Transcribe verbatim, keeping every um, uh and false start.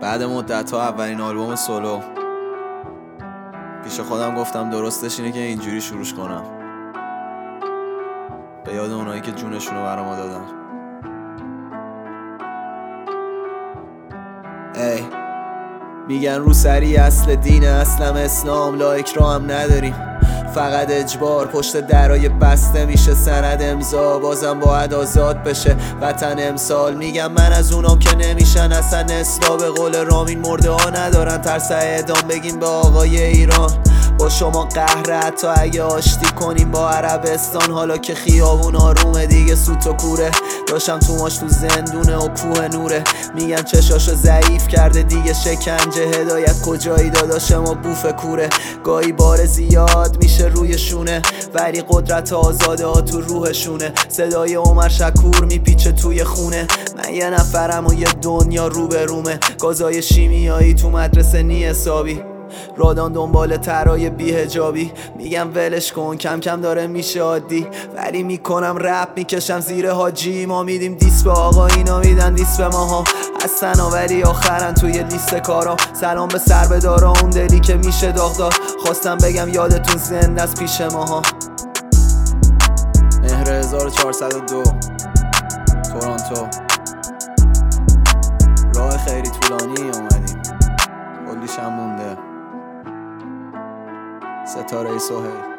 بعد مدت ها اولین آلبوم سولو. پیش خودم گفتم درستش اینه که اینجوری شروعش کنم، به یاد اونایی که جونشونو برا ما دادن. ای میگن روسری اصل دینه، اصلم اسلام، لایک را هم نداریم، فقط اجبار پشت درای بسته میشه سند امضا، بازم باید آزاد بشه وطن امسال. میگم من از اونام که نمیشن اصلا اصلا، به قول رامین مرده ها ندارن ترس اعدام. بگیم به آقای ایران با شما قهره، حتی اگه آشتی کنیم با عربستان. حالا که خیابون آرومه دیگه سوت و کوره، داشتم تو ماش تو زندونه و کوه نوره. میگن چشاشو ضعیف کرده دیگه شکنجه، هدایت کجایی داداش ما بوف کوره. گاهی بار زیاد میشه روی شونه، ولی قدرت آزاده ها تو روحشونه. صدای عمر شکور میپیچه توی خونه، من یه نفرم و یه دنیا رو به رومه. گازای شیمیایی تو مدرسه نی حسابی، رادان دنبال ترای بی‌حجابی. میگم ولش کن کم کم داره میشه عادی، ولی میکنم رپ میکشم زیر حاجی. ما میدیم دیس به آقا، اینا میدن دیس به ماها، هستن ولی آخرن توی لیست کارا. سلام به سر به دارا، اون دلی که میشه داغدار. خواستم بگم یادتون زنده از پیش ماها. مهر هزار و چهارصد و دو، تورنتو. راه خیلی طولانی اومدیم، کلیش هم مونده. ستاره سهیل.